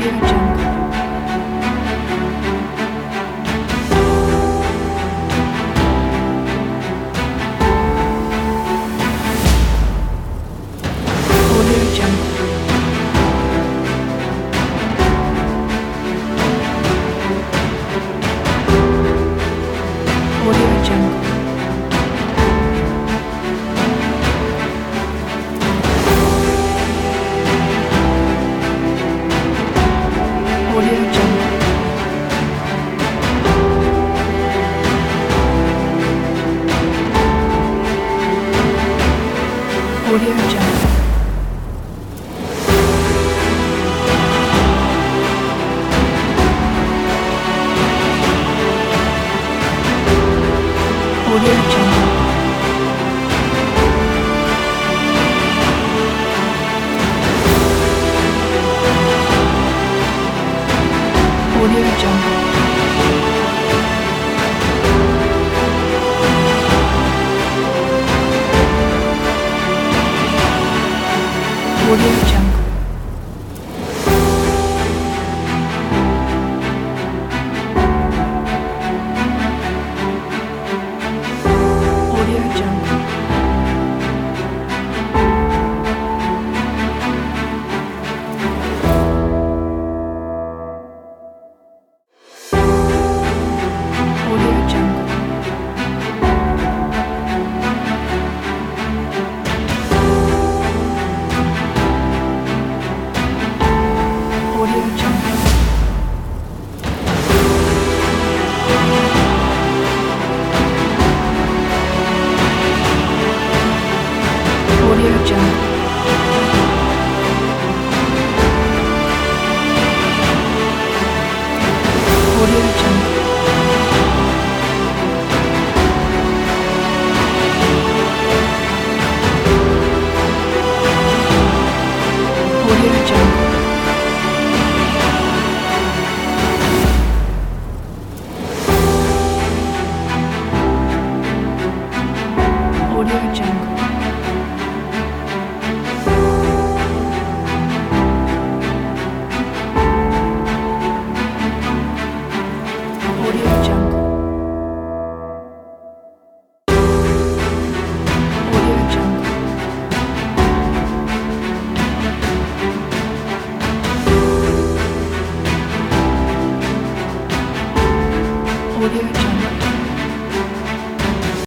Audio Jungle. Audio Jungle. Audio Jungle. Audio Jungle. Audio Jungle. Audio Jungle. Audio Jungle. Audio Jungle. Audio Jungle. Audio Jungle. Audio Jungle. Audio Jungle. Audio Jungle. Audio Jungle. Audio Jungle.